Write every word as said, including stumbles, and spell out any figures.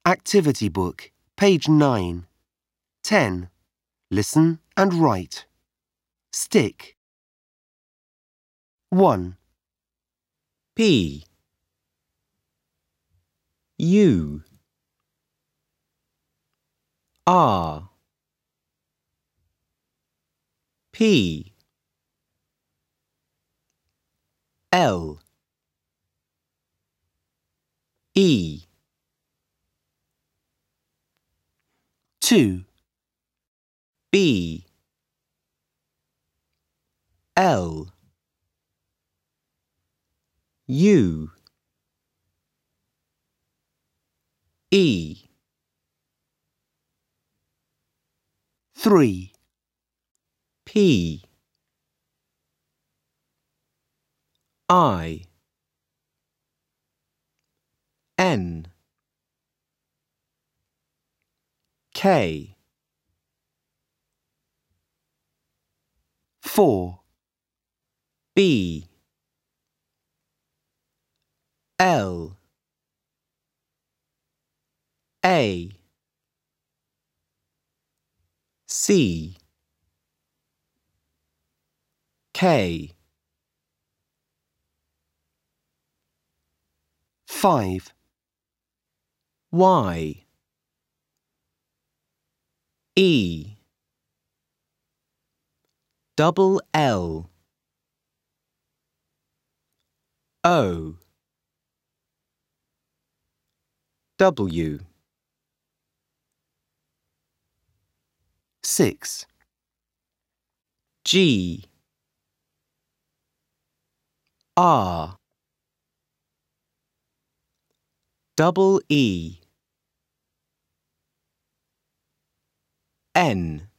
Activity book, page nine. ten. Listen and write. Stick. one, P U R P L E two, B L U E three, P I N K four, B L A C K five, Y E double L O W six, G R double E N